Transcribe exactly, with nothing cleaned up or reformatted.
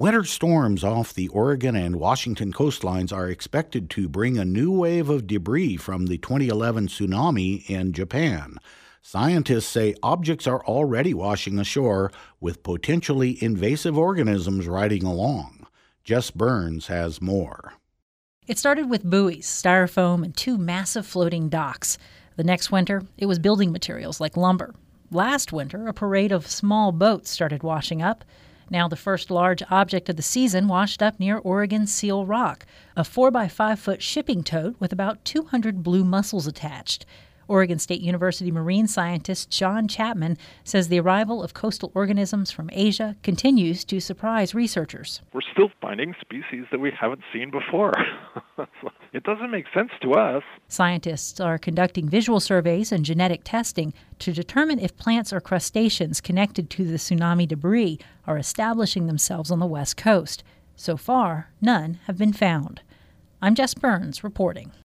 Winter storms off the Oregon and Washington coastlines are expected to bring a new wave of debris from the twenty eleven tsunami in Japan. Scientists say objects are already washing ashore, with potentially invasive organisms riding along. Jess Burns has more. It started with buoys, styrofoam, and two massive floating docks. The next winter, it was building materials like lumber. Last winter, a parade of small boats started washing up. Now the first large object of the season washed up near Oregon's Seal Rock, a four by five foot shipping tote with about two hundred blue mussels attached. Oregon State University marine scientist John Chapman says the arrival of coastal organisms from Asia continues to surprise researchers. We're still finding species that we haven't seen before. It doesn't make sense to us. Scientists are conducting visual surveys and genetic testing to determine if plants or crustaceans connected to the tsunami debris are establishing themselves on the West Coast. So far, none have been found. I'm Jess Burns reporting.